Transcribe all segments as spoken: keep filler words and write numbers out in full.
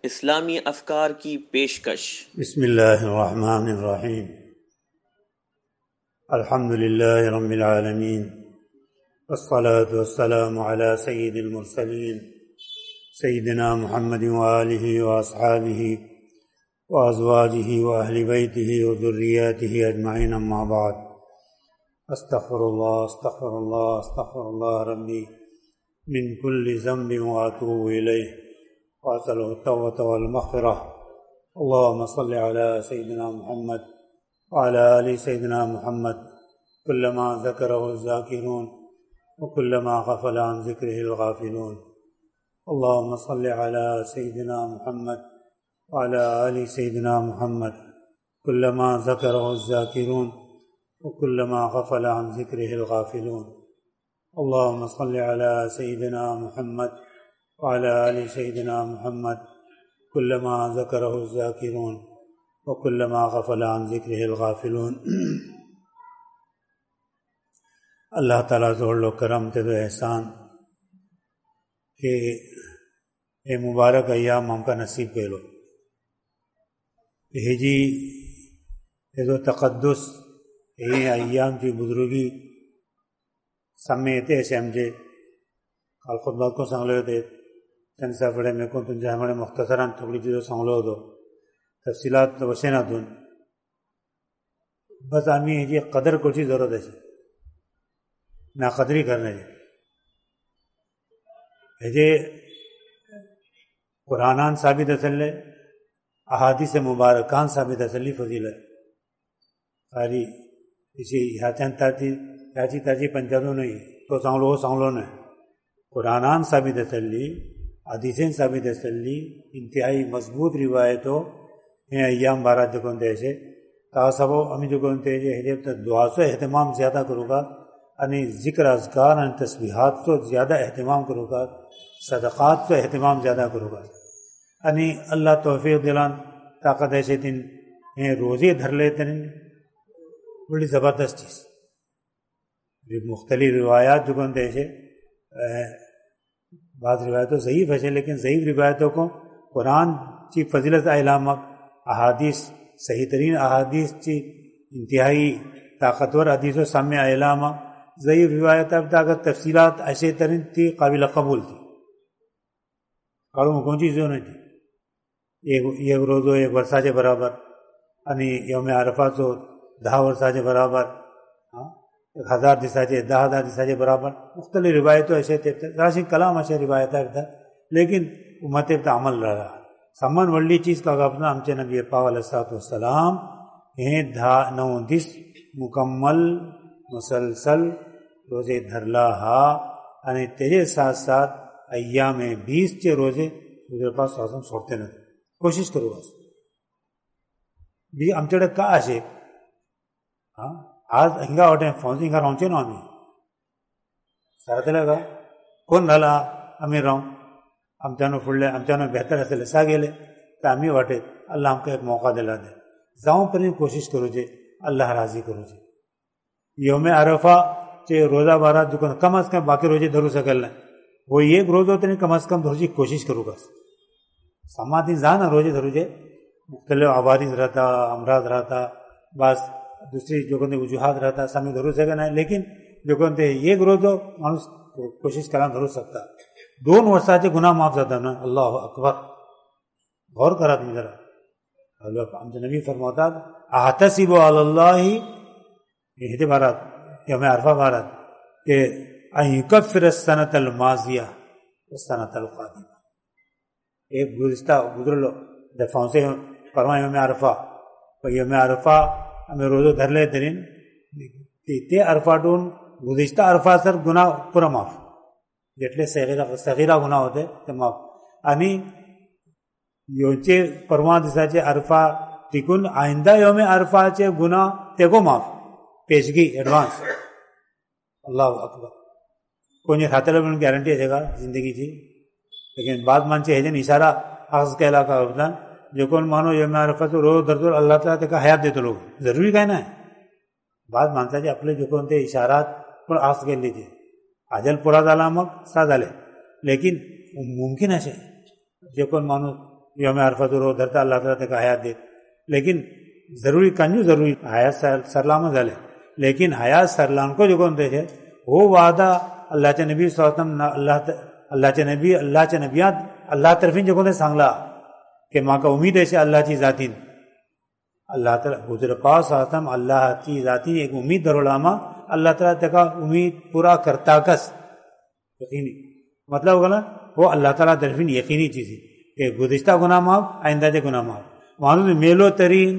اسلامی افکار کی پیشکش۔ بسم اللہ الرحمن الرحیم، الحمد للہ رب العالمین، والصلاة والسلام علی سید المرسلین سیدنا محمد وآلہ واصحابہ وازواجہ واہل بیتہ وذریاتہ اجمعین، اما بعد، استغفر اللہ استغفر اللہ استغفر اللہ ربی من کل ذنب واتوب الیہ واسألہ التوبۃ والمغفرہ۔ اللہم صل علی سیدنا محمد وعلی آل سیدنا محمد کلما ذکرہ الذاکرون وکلما غفل عن ذکرہ الغافلون۔ اللہم صل علی سیدنا محمد وعلی آل سیدنا محمد کلما ذکرہ الذاکرون وکلما غفل عن ذکرہ الغافلون۔ اللہم صل علی سیدنا محمد وعلی آل سیدنا محمد کلما ذکرہ الذاکرون وکلما غفل عن ذکرہ الغافلون۔ اللہ تعالیٰ زور و کرم تد و احسان کہ اے مبارک ایام ہم کا نصیب کہلو، ہجی تد و تقدس اے ایام کی بزرگی سمیتے سمجھے کال خطبہ کو سنگلے دے چند سفڑے میں کو تنجا ہمارے مختصراً تھوڑی چیزوں سنگلو دو تفصیلات تو وشے نہ دون، بس آمی ہے قدر کو چیز ضرورت ہے نا قدری کرنے ہے قرآنان ثابت اسلے احادیث مبارکان ثابت اسلی فضیل ہے ساری اسی یاچن تاچی یاچی تاچی پنچادوں نہیں تو سنگلو ہو سنگلو نے قرآنان ثابت اسلی حدیثیں ثابت اسلی انتہائی مضبوط روایتوں ہیں ایام بارہ جو کونتے ایسے تاسبو امی جو کونتے ہیں دعا سے اہتمام زیادہ کرو گا، یعنی ذکر اذکار یعنی تسبیحات تو زیادہ اہتمام کرو گا، صدقات تو اہتمام زیادہ کرو گا، یعنی اللہ توفیق دلان طاقت ایسے دن ہیں روزے دھر لیتے ہیں، بڑی زبردست چیز۔ مختلف روایات جو کونتے ایسے بعض روایتوں ضعیف ہے لیکن ضعیف روایتوں کو قرآن کی فضیلت علامت احادیث صحیح ترین احادیث کی انتہائی طاقتور حدیث و سامع علامہ ضعیف روایت اب طاقت تفصیلات ایسے ترین تھی قابل قبول تھی، کاروں میں کون چیزوں نہیں تھی، ایک ایک روزو ایک ورثہ کے برابر، یعنی یوم عرفہ تو دہ ورثہ کے برابر، ہاں ایک ہزار دساجے دہ ہزار دساجے برابر، مختلف روایتوں ایسے تھے راشن کلام ایسے روایت تھا، لیکن امت پہ عمل رہا سمن ولی چیز کا اپنا ہم سے نبی پاک علیہ الصلوۃ والسلام ہیں دھا نو دس مکمل مسلسل روزے دھرلا ہا، یعنی تیرے ساتھ ساتھ ایام بیس کے روزے میرے پاس سوسم چھوڑتے نہ تھے، کوشش کرو بس بھی ہم چڑھ کا آشے ہاں آج ہنگا ہوٹے فون ہنگا رہنچے نا ہمیں سارا لے گا کون ڈالا ہمیں رہوں ہم چانو پھڑلے ہم چانو بہتر ایسے لسا گیلے تو ہمیں واٹے اللہ ہم کو ایک موقع دلا دے جاؤں پر کوشش کرو جے اللہ راضی کرو جے یوم عرفہ چے روزہ بارہ جو کم از کم باقی روزے دھرو سکل لیں وہ ایک روز ہوتے نہیں کم از کم دھرو جی کوشش کرو گا سماعتی جانا روزے دھرو جے مختلف عوارض رہتا امراض رہتا بس دوسری جو کہتے وجوہات رہتا سامنے دھرو سکنا ہے، لیکن جو کہتے ایک روز ہو مانوس کوشش کرنا دھرو سکتا دون ورثہ سے گناہ معاف زیادہ نا۔ اللہ اکبر، غور کرا تم ذرا، نبی فرماتا احتسب علی اللہ یہ بارات یوم عرفہ بارات کہ ان یکفر السنۃ الماضیہ والسنۃ القادمہ، ایک گزشتہ گزر لو دفعوں سے فرمائے یوم عرفہ یوم عرفہ ہمیں روزہ دھر لے ترین تے عرفہ ڈون گزشتہ عرفہ سر گناہ پورا معاف جتنے صغیرہ صغیرہ گناہ ہوتے تو معاف، یعنی یوچے پرواں دسا چے عرفہ ٹکن آئندہ یوم عرفہ چے گناہ تے کو معاف پیشگی ایڈوانس۔ اللہ اکبر، کوئی کھاتے لوگ گارنٹی ہے گا زندگی تھی، لیکن بعد مانچے ہے جن اشارہ اخذ کا علاقہ ہوتا جو کون مانو یوم عرفہ تو روز درد اللہ تعالیٰ کا حیات دیتے لوگ ضروری کہنا ہے، بعد مانتا جی اپنے جو کون تھے اشارات پر اخذ کر لیجیے اجل پورا دالا مگ سا دالے، لیکن ممکن ہے جو کون مانو یوم عرفہ تو رو دھرتا اللہ تعالیٰ تک حیات دے، لیکن ضروری کنجو ضروری حیات سرلام ضلع، لیکن حیات سرلام کو جو کون دے چھے وہ وعدہ اللہ چے نبی صلی اللہ علیہ وسلم اللہ اللہ چے نبی اللہ چے نبیات اللہ طرفین جو کون دے سانگلا کہ ماں کا امید ہے اللہ چی ذاتین اللہ تعالیٰ حضور پاک صلی اللہ علیہ وسلم اللہ چی ذاتین ایک امید در علامہ اللہ تعالیٰ تک امید پورا کرتا کس یقینی مطلب ہوگا وہ اللہ تعالیٰ طرفین یقینی چیزی کہ گزشتہ گناہ معاف آئندہ دے گناہ معاف معلوم میلو ترین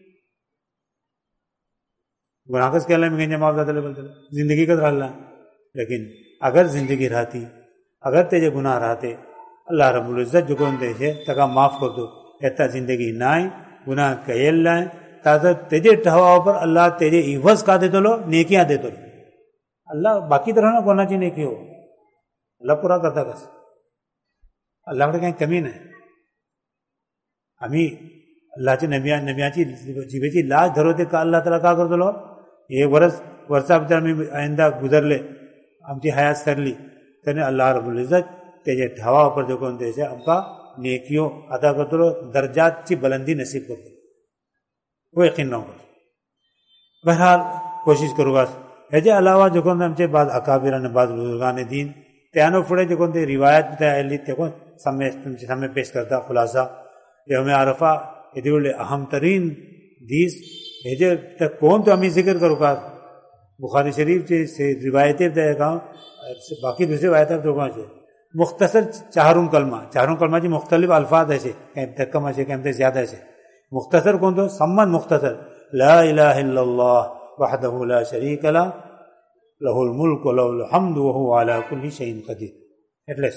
گناہ کس کے اللہ میں گنجے معاف داتا لے زندگی کا در اللہ، لیکن اگر زندگی رہتی اگر تیجے گناہ رہتے اللہ رب العزت جو کون دے چھے تکا معاف کر دو ایتا زندگی نائیں گناہ کہیل لائیں تاکہ تیجے ٹھواؤ پر اللہ تیجے عوض کا دے تو لو نیکیاں دے تو لو، اللہ باقی طرح نہ کرنا چاہیے نیکی ہو اللہ پورا کرتا کس اللہ کا کہیں کمی نہیں ہمیں اللہ چے نبیاں نبیاں چی جیبے چی لاش دھرو دے کا اللہ تعالیٰ کا کر دو لو ایک ورس ورسہ بچار میں آئندہ گزر لے ہم چی حیات سر لی کرنے اللہ رب العزت تیجے ٹھواؤ پر جو کون دے سے ہم کا نیکیوں عطا کر دو درجات چی بلندی نصیب کر دو وہ یقین نہ ہوگا۔ بہرحال کوشش کرو گا ایجے علاوہ جو کون ہم چے بعض اکابران بعض بزرگان دین تیانو پڑے جو کون دے روایت بتایا علی تے کون سمے تم سے سمے پیش کرتا خلاصہ یوم عرفہ ادھر اہم ترین دیس ایجے تک کون تو ہمیں ذکر کرو گا بخاری شریف سے روایتیں بتایا گا باقی دوسری روایتیں تو کہاں سے مختصر چاروں کلمہ چاروں کلمہ جی مختلف الفاظ ایسے کہیں تک کم ایسے کہیں تک زیادہ ایسے مختصر کون تو سمن مختصر لا الہ الا اللہ وحدہ لا شریک لہ لہ الملک ولہ الحمد وہو علی کل شیء قدیر ایٹلیس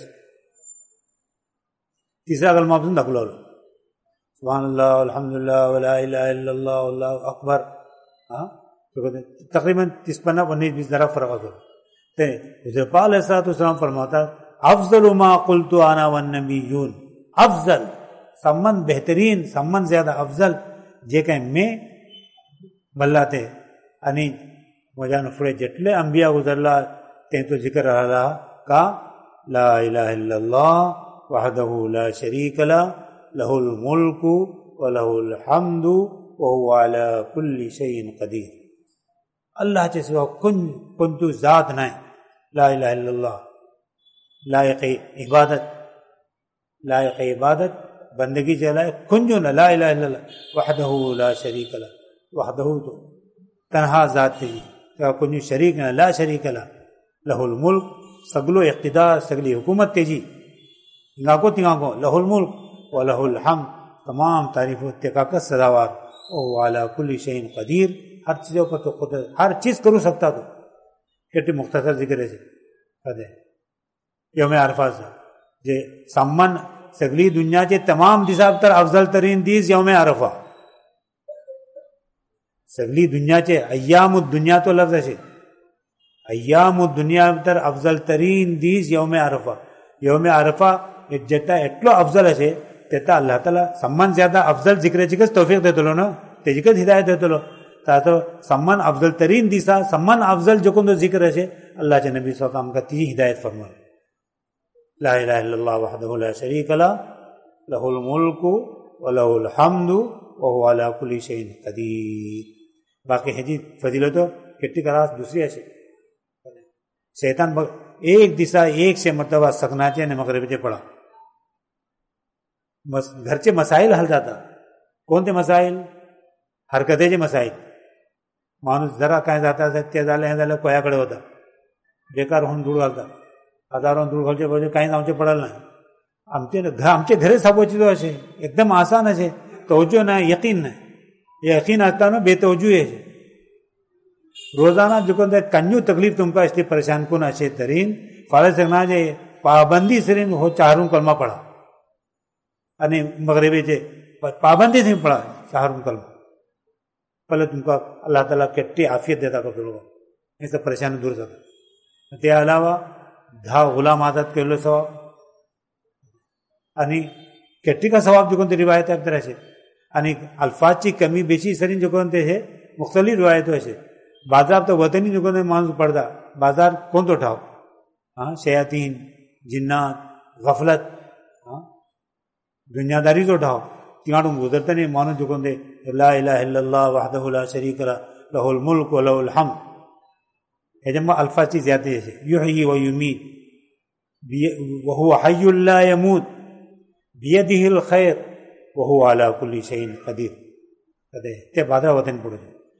تیسرا کلمہ آپ سن دکھلو سبحان اللہ الحمدللہ ولا الہ الا اللہ واللہ اکبر تقریباً تیس پنہ انیس بیس ذرا فرق ہو حضور پاک علیہ الصلوۃ والسلام فرماتا افضل ما قلت انا والنبیون افضل سمن بہترین سمن زیادہ افضل جے کہ میں بلاتے انی مجان فرے جٹلے انبیاء گزرلا تے تو ذکر رہا کا لا الہ الا اللہ وحدہ لا شریک لہ لہ الملک ولہ الحمد وہو علی کل شیء قدیر اللہ کے سوا کن کنتو ذات نہ لا الہ الا اللہ لائق عبادت لائق عبادت بندگی چلائے کنجو نہ لا الہ الا اللہ وحدہ لا شریک لہ وحدہ تو تنہا ذات تھی کنجو شریک نہ لا شریک لہ لہ الملک سگلو اقتدار سگلی حکومت تیجی گاکو تنگاکو لہ الملک و لہ الحمد تمام تعریف و اتقاقت سزاوار او علی کل شیء قدیر ہر چیزوں پر تو قدرت ہر چیز کرو سکتا تو کتنی مختصر ذکر ہے کہتے ہیں یوم عرفہ سے جے سمن سگلی دنیا کے تمام دیساب تر افضل ترین دیس یوم عرفہ سگلی دنیا کے ایام الدنیا تو لفظ ہے ایام الدنیا تر افضل ترین دیس یوم عرفہ یوم عرفہ جتا ایٹلو افضل ہے تیتا اللہ تعالیٰ سمن زیادہ افضل ذکر چکس توفیق دے دلو نا تیجکت ہدایت دے دلو تا تو سمن افضل ترین دیسا سمن افضل جو کن ذکر ہے اللہ کے نبی صلی اللہ علیہ وسلم کا تیجی ہدایت فرمائے لا الہ الا اللہ وحدہ لا شریک لہ لہ الملک ولہ الحمد وہو علی کل شیء قدیر باقی حدیث فضیلتوں کتنی کراس دوسری ایسے شیطان ایک دسا ایک سے مرتبہ سکناچے نے مغرب سے پڑھا گھر سے مسائل حل جاتا کون تھے مسائل حرکتے جے مسائل مانوس ذرا کہیں جاتا تیزالے ہیں دالے کویا کڑے ہوتا بیکار ہون دور گالتا ہزاروں دور گھلچے بوجھے کہیں نامچے پڑھلنا ہمچے گھرے سب چیزوں ہے ایک دم آسان ہے توجہ نہ یقین نہ یقین آتا نا بے توجہ ہے روزانہ جو کہ کنجو تکلیف تم کا اس لیے پریشان کن اچھے ترین فارغ سکنا جے پابندی سرین ہو چاروں کلمہ پڑھا یعنی مغربی جے پابندی سے پڑھا چاروں کلمہ پہلے تم کا اللہ تعالیٰ کٹی عافیت دیتا کر لوگوں یہ سب پریشانی دور جاتا تے علاوہ دھا غلام آزاد کر لو ثواب یعنی کٹی کا ثواب جو کہ روایت ہے طرح سے یعنی الفاظ کی کمی بیچی سرین جو کہ ہے مختلف روایتوں ایسے بازار تو وطنی جو کہ مانس پڑتا بازار کون تو اٹھاؤ ہاں شیاطین جنات غفلت ہاں दुनियादारी जो ठाव तिगाडून गुजरताना माणूस जो कोणते ला इलाहा इल्लल्लाह वहदहु ला शरीक ला लहुल मुल्क व लहुल हम्द हेजे मग अल्फाची ज्यादा है युहयी व युमीत व हुवा हय्युल ला यमूत बियदिहिल खैर व हुवा अला कुल्ली शैइन कदीर कदे ते बादरा वतन पड़े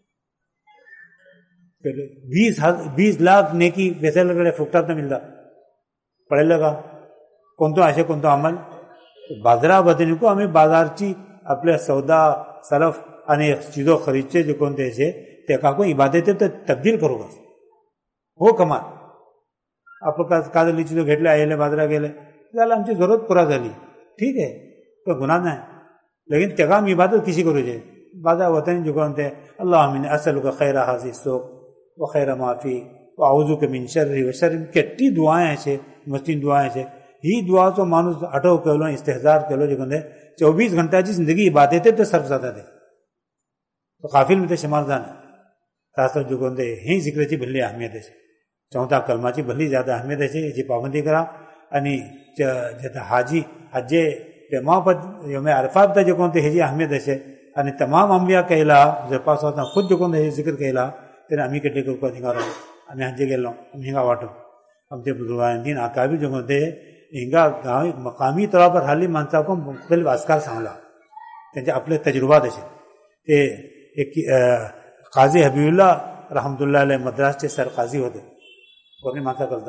बीस बीस लाख नेकी बेसेलकडे फुकटात मिळता पडेल का कोणतो असे कोणतो अमल बाजारा वतनीको आम्ही बाजारची आपल्या सौदा सरफ आणि चीजो खरीदचे जे कोणते असे ते काको इबादत तब्दील करू का हो कमाल आपण काजली चीजो घेतले आयले बाजारा गेले जाल्यार आमची जरूरत पुरा झाली ठीक आहे तो गुन्हा नाही लेकिन तेका आमी इबादत कशी करूचे बाजार वतनी जे कोणते अल्लाहुम्मा इन्नी असअलुका खैरा हाज़िहि सूक़ व खैरा मा फी व अऊज़ुबिका मिन शर्रि व शर्रि केट्टी दुआएं अशे मस्तीन दुआएं अशे ही दुआचो माणूस आठव केलो इस्तेहजार केलो जे कोणते चोवीस घंटाची जिंदगी इबादतेत ते सर्फ जाता ते तो काफिल में ते शुमार जाना तासर जो कोणते ही जिक्राची भल्ली अहमियत आहे चौथा कलमाची भल्ली ज्यादा अहमियत आहे याची पाबंदी करा आणि जे हाजी हज्जे तेमापत योम अरफात जे कोणते हेची अहमियत आहे आणि तमाम अंबिया कहला जपास होता खुद जो कोणते हे जिक्र केला तेने आम्ही केटले करू हिंगारो आम्ही हज्जे गेलो आम्ही हिंगा वाटो आमचे बुजुर्गांनी दिन आकाबी जो कोणते हिंगा गाव मकामी तौर पर हाली माणसाको मुख्तलिफ असकार सांगला त्यांचे आपले तजुर्बात असे ते एक काजी हबीबुल्लाह रहमतुल्लाह अलैह मद्रासचे सर काजी होते कोणी माता करता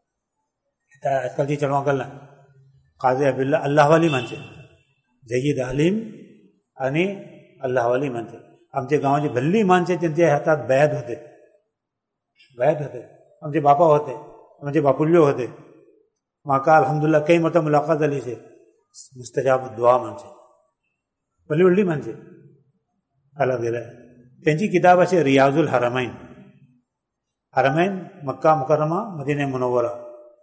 आजकालची चळवळ करला काजी हबीबुल्लाह अल्लाहवाली माणसे जय्यद आलिम आणि अल्लाहवाली माणसे आमच्या गावाची भल्ली माणसे त्यांच्या हातात बयात होते बयात होते आमचे बापा होते आमचे बापुल्यो होते माका अल्हम्दुलिल्लाह काही मता मुलाकात झाली छे मुस्तजाब दुआ माणसे भली व्हडली माणसे आला गेला त्यांची किताब असे रियाजुल हरमैन हरमैन मक्का मुकर्रमा मदीना मुनव्वरा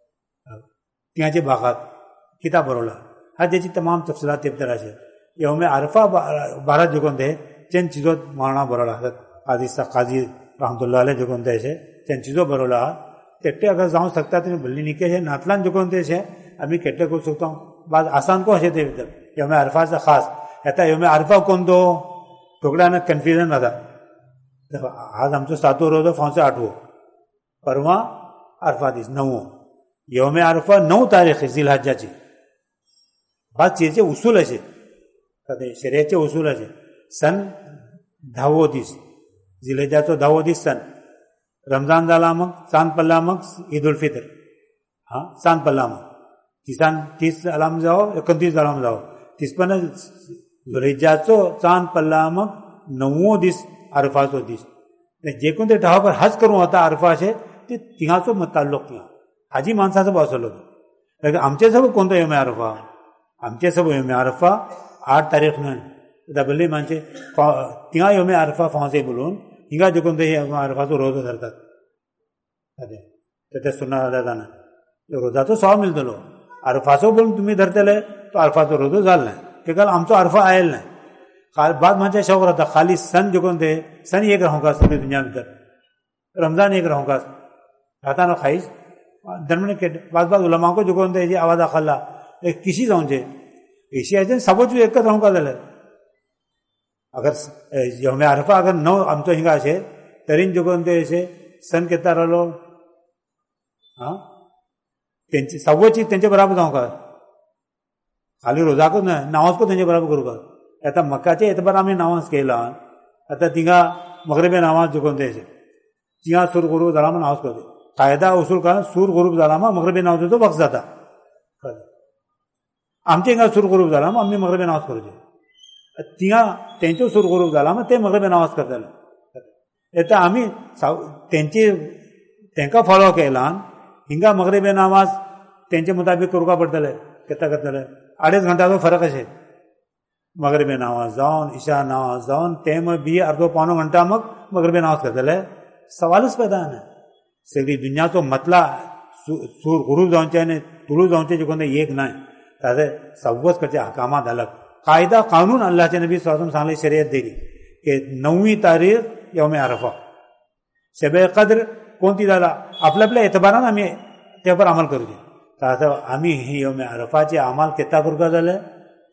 त्याचे भागात किताब बरोवला हा त्याची तमाम तफसिलात तेबतर असे यौम अरफा बारात जो कोणते चंद चीजो मारणा बरोवला काजी काजी रहमतुल्लाह अलैह जो कोणते असे चंद चीजो बरोवला केट्टे अगर जावं शकता तुम्ही भल्ली निके हे नातलान जो कोणते असे आम्ही केट्टे करू शकतो बाज आसान को असे ते यौम अरफाचा खास आता यौम अरफा कोणतो ठोकड्यानं कन्फ्युजन जाता आज आमचो सातो रोजो फावचो आठवो परवा अरफा दीस नवो यौम अरफा नऊ तारीख झिल हज्जाची बाज चीजेचे उसूल असे कधी शर्यतचे उसूल असे सन धावो दीस झिल हज्जाचो धावो दीस सन रमजान जाला मग चांद पडला मग ईद उल फित्र हा चांद पडला मग तिसान तीस अलाम जावो एकोणतीस अलाम जावो तीस पण झुलहिज्जाचो चांद पडला मग नववो दीस अरफाचो दीस जे कोण ते ठावापर हज करूं वता अरफा अशें ते तिंगाचो ताल्लुक तिंगा हाजी माणसाचो बसलो तो आमचे सब कोणतो यौम अरफा आमचे सब यौम अरफा आठ तारीख न्हय दबल्ली माणसे तिंगा यौम अरफा फावसे बोलून हिंगा जे कोणते यौम अरफाचो रोजो धरतात अदे ते सुन्ना जाना रोजाचो सवाब मिळतलो अरफाचो बोलून तुम्ही धरतले तो अरफाचो रोजो जाल नाही ते काल आमचो अरफा आयल नाही काल बाद माणसे शौक राहता खाली सन जो कोणते सन एक राहूंका सगळी दुनिया भितर रमजान एक राहूंका खाता ना खाईस दरम्यान बाद बाद उलमाको जो कोणते हेजी आवाज खाल्ला एक किशी जावचे एशियाचे सबोच एकच राहूंका जाल्यार अगर यौम अरफा अगर णव आमचो हिंगा अशे तरीन जो कोणते अशे सन केता रावलो हा तेंची सव्वची तेंचे बराबर जावंका खाली रोजाकूच न्हय नावांच तेंचे बराबर करूंका आता मक्काचे एतबार आमी नावांच केला आता तिंगा मगरिबे नावांच जो कोणते अशे तिंगा सूर करूंक जाला म्हण नावांच करता कायदा उसूल का सूर करूंक जाला मग मगरिबे नावाचो तो वक्स जाता आमचे हिंगा सूर करूंक जाला मग आमी मगरिबे नावांच करचे तिंगा तेंचो सूर करूंक जाला मग ते मगरिबे नावांच करतले आता आमी तेंचे तेंका फॉलो केला हिंगा मगरिबे नावांच तेंचे मुताबीक करूंक पडटले केता करतले अडेच घंटाचो फरक अशे मगरिबे नावांच जावन इशा नावांच जावन तेम बी अर्दो पावणो घंटा मग मगरिबे नावांच करतले सवालच पैदा ना सगळी दुनियाचो मतला सूर गुरूब जावचे आनी तुळू जावचे जे कोणते एक नाय ताजे सव्वच कडचे हकामात अलग कायदा कानून अल्लाहचे नबी सल्लल्लाहु अलैहि वसल्लम सांगले शरीयत दिली की नववी तारीख यौम अरफा शबे कद्र कोणती जाला आपल्या आपल्या एतबारान आमी त्यावर अमल करूचे ताजो आमी ही यौम अरफाचे अमल केता करता जाल्यार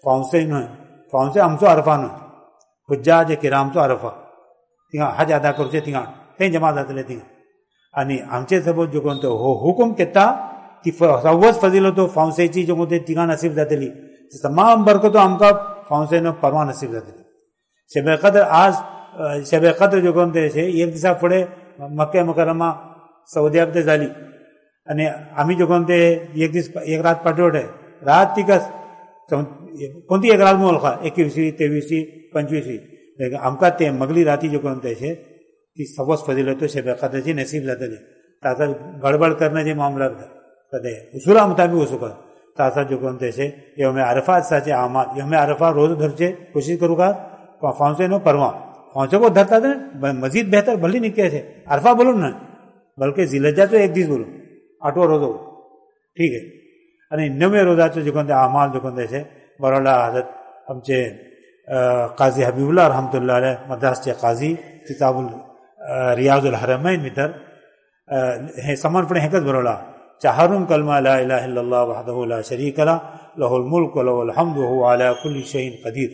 फावसे न्हय फावसे आमचो आरफा न्हय हुज्जाज किरामचो आरफा थिंगा हज अदा करचे थिंगा थंय जमा जातले थिंगा आनी आमचे सपोज जो कोण तो हो हुकूम केता ती सव्वच फजिलतो फावसेची जो कोण ते थिंगा नसीब जातली तमाम बरकतो आमकां फावसेन परवा नसीब जातली शबे कद्र आज शबे कद्र जो कोण ते एक दिसा फुडें मक्के मुकर्रमा सौद्याक ते जाली आनी आमी जो कोण ते एक दीस एक रात पाठवटे रात तिका कोणती एक रात मोल खा एकवीसवी तेवीसवी पंचवीसवी आमकां ते मगली राती जो कोण ते ती सवस फजिलतो शबे कद्रची नसीब जातली ताका गडबड करण्याचे मामला कदे उसूला मुताबिक वचूका तासा जो कोण ते यौमे अरफा साचे आमाद यौमे अरफा रोज धरचे कोशिश करूं का फांसे नो परवा फांसे को धरता था मजीद बेहतर भली नहीं कैसे अरफा बोलो ना बल्कि जिलज्जा तो एक दिस बोलो आठवा रोजो ठीक है आणि नवे रोजाचे जो कोणते अमाल जो कोणते છે बरोला हजरत आमचे काजी हबीबुल्लाह रहमतुल्लाह अलैह मद्रासचे काजी किताबुल रियाजुल हरमैन भितर हे समर्पण हेकच बरोला चाहरुम कलमा ला इलाहा इल्लल्लाह वहदहु ला शरीक ला लहुल मुल्क व लहुल हम्द व हुवा अला कुल्ली शैइन कदीर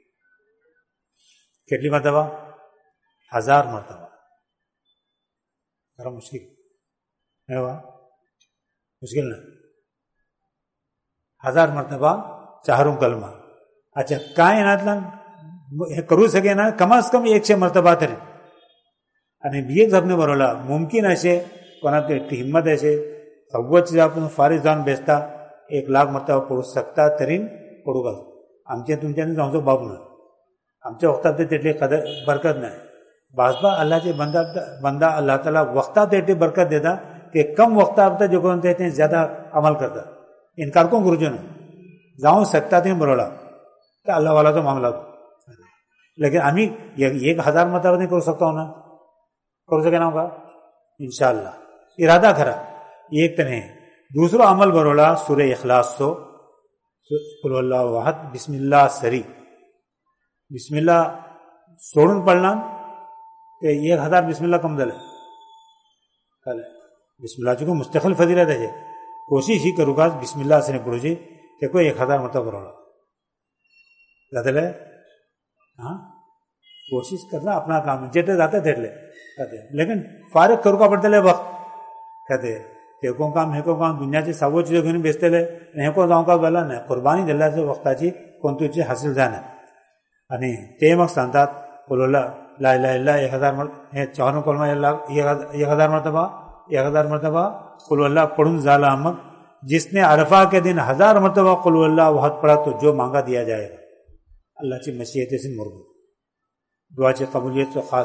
કેટલી મરતબા હજાર મરતબા ખરા મુશ્કેલ એવા મુશ્કેલ ના हजार मरतबा चाहरुम कलमा अच्छा काय येनातल्यान हे करू सके ना कमास कम एकशे मरतबा तरी आणि एक जपणे बरोला मुमकीन असे कोणाक हिम्मत असे सव्वच आपण फारीक जावन बेसता एक लाख मरतबा पडू शकता तरी पडू का आमचे तुमच्यानी जावचो बाब ना आमच्या वक्तात तेटली कदर बरकत नाही बाजबा अल्लाहचे बंदा बंदा अल्लाह ताला वक्तात तेटली बरकत देता ते कम वक्तात जो कोण ते ज्यादा अमल करता इनकार कोण करूचो ना जावं शकता ते बरोला तर अल्लाह वालाचो मामला लेकिन आम्ही एक हजार मतावर नाही करू शकतो ना करू शके ना का इंशाअल्लाह इरादा खरा एक तर नाही दुसरो अमल बरोला सूरे इखलास सो कुल हुवल्लाहु अहद बिस्मिल्लाह सरी बिस्मिल्ला सोडून पडला ते एक हजार बिस्मिल्ला कम झाले कळले बिस्मिल्लाची खूप मुस्तकिल फजिलत आहे कोशिश ही करू का बिस्मिल्ला असणे पडूची ते को एक हजार मत बरोला जातले हां कोशिश करना अपना काम जेटे जाते तेटले कहते लेकिन फारक करू का पडतले वक्त कहते ते को काम हे को काम दुनियाची सर्व चीज घेऊन बेसतले हे को जाऊ का बोला नाही कुर्बानी दिल्याच्या वक्ताची कोणतीची हासिल जाणार आणि ते मग सांगतात बोलवला ला इलाहा इल्ला एक हजार हे चौहान कलमा एक हजार मरतबा एक हजार मरतबा कुल अल्लाह पढ़ून जाला मग जिसने अरफा के दिन हजार मरतबा कुल अल्लाह वहद पढ़ा तो जो मांगा दिया जाएगा अल्लाहची मशीयत से मुरबूत दुआची कबूलियत तो खास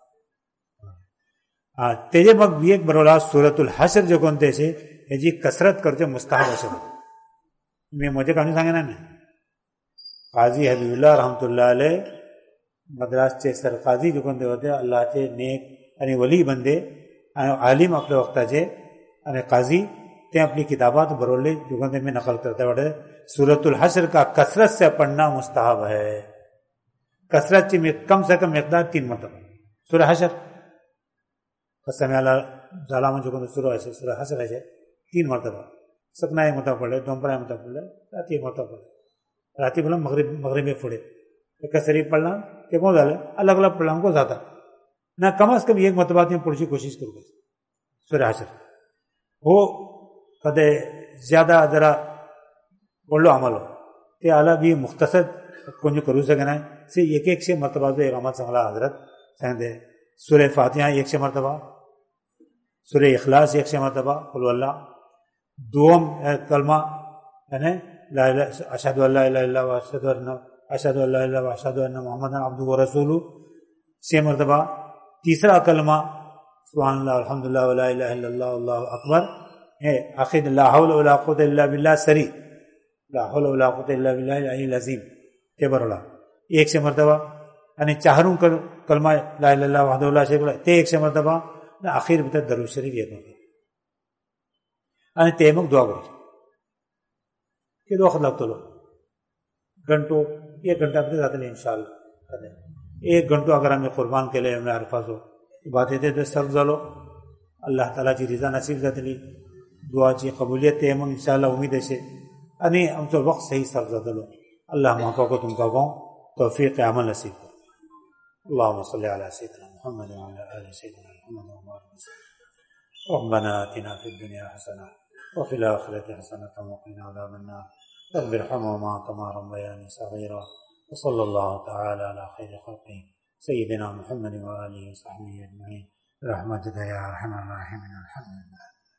हा तेजे मग एक बरोला सूरतुल हशर जो कोणते છે याची कसरत करते मुस्ताहब असे मी माझे काढून सांगेना ना काजी हबीबुल्लाह रहमतुल्लाह अलैह मद्रासचे सरकाजी जो कोणते होते अल्लाहचे नेक आणि वली बंदे आणि आलिम आपल्या वक्ताचे आणि काजी ते अपनी किताबात बरोले जो कोणते में नकल करते वाटे सूरतुल हशर का कसरत से पढ़ना मुस्ताहब है कसरत ची कम से कम मिकदार तीन मरतबा सूरह हशर कसम अल्लाह झाला म्हणजे कोणते सूरह हशर सूरह हशर आहे तीन मरतबा सकना एक मरतबा पडले दोनपरा एक मरतबा पडले राती एक मरतबा पडले राती बोला मगरिब मगरिब में फुड़े एका शरीफ पडला ते कोण झालं अलग अलग पडला को जाता ना कम अज कम एक मरतबा ते पडची कोशिश करू सूरह हशर हो कदे ज्यादा जरा बोलो अमल हो ते आला भी मुख्तसर कोणी करू शके नाही से एक एकशे मरतबाचा एक अमल सांगला हजरत सांगते सूरह फातिहा एकशे मरतबा सूरह इखलास एकशे मरतबा कुल अल्लाह दुओम कलमा यानी ला इलाहा अशहदु अल्ला इलाहा इल्लल्लाह व अशहदु अन्न अशहदु अल्ला इलाहा व अशहदु अन्न मुहम्मदन अब्दुहु व रसूलुहु छह मरतबा तीसरा कलमा सुभानअल्लाह अल्हम्दुलिल्लाह व ला इलाहा इल्लल्लाह अल्लाहु अकबर है आखिर ला हौला वला कुव्वता इल्ला बिल्लाह सरी ला हौला वला कुव्वता इल्ला बिल्लाहिल अलिय्यिल अज़ीम ते बरोला एकशे मरतबा आणि चाहरून कलमा ला इलाहा इल्लल्लाह वहदहु ला शरीका लहू ते एकशे मरतबा आणि अखीर भितर दरूद शरीफ एक मरतबा आणि ते मग दुआ करतो किती वक्त लागतो घंटो एक घंटा भितर जातले इंशाअल्लाह एक घंटो अगर आम्ही कुर्बान केले आम्ही अरफाचो बात येते ते सर्व झालो अल्लाह तालाची रिजा नसीब जातली दुआची कबुलियत ते मग इंशाअल्लाह उमेद असे आणि आमचो वक्त सही सर्व जातलो اللہ ہم حقوں کو تم کا گاؤں توفیق عمل نصیب کرو. اللهم صل على سيدنا محمد وعلى آل سيدنا محمد وبارك وسلم. ربنا آتنا في الدنيا حسنة وفي الآخرة حسنة وقنا عذاب النار. رب ارحمهما كما ربياني صغيرا. وصلى الله تعالى على خير خلقه سيدنا محمد وآله وصحبه أجمعين برحمتك يا أرحم الراحمين. الحمد لله.